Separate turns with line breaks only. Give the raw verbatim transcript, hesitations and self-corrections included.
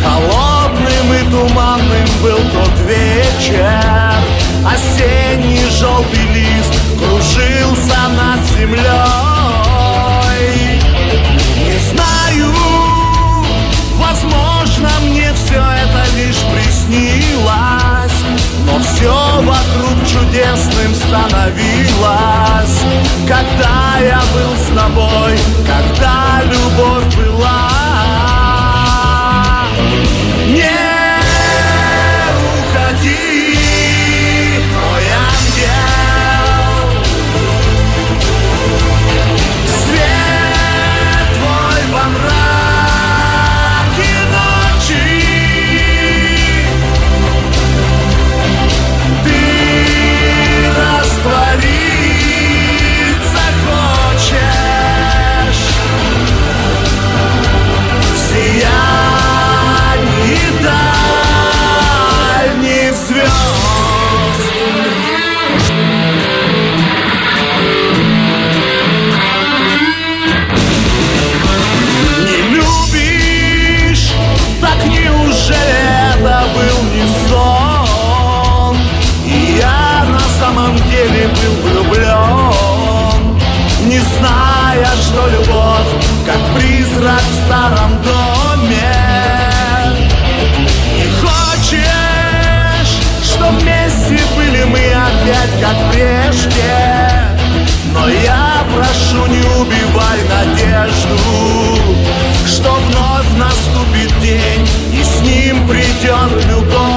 Холодным и туманным был тот вечер. Осенний желтый лист кружился над землей. Не знаю, возможно, мне все это лишь приснилось, но все вокруг чудесным становилось, когда я был с тобой, когда любовь была. Не уходи, мой ангел, свет твой во мраке ночи. Ты раствориться хочешь в сиянии дальних звезд. Не любишь, так неужели это был не сон? И я на самом деле был влюблен, не зная, что любовь как призрак в старом доме. Не хочешь, чтоб вместе были мы опять как прежде, но я прошу, не убивай надежду, что вновь наступит день и с ним придет любовь.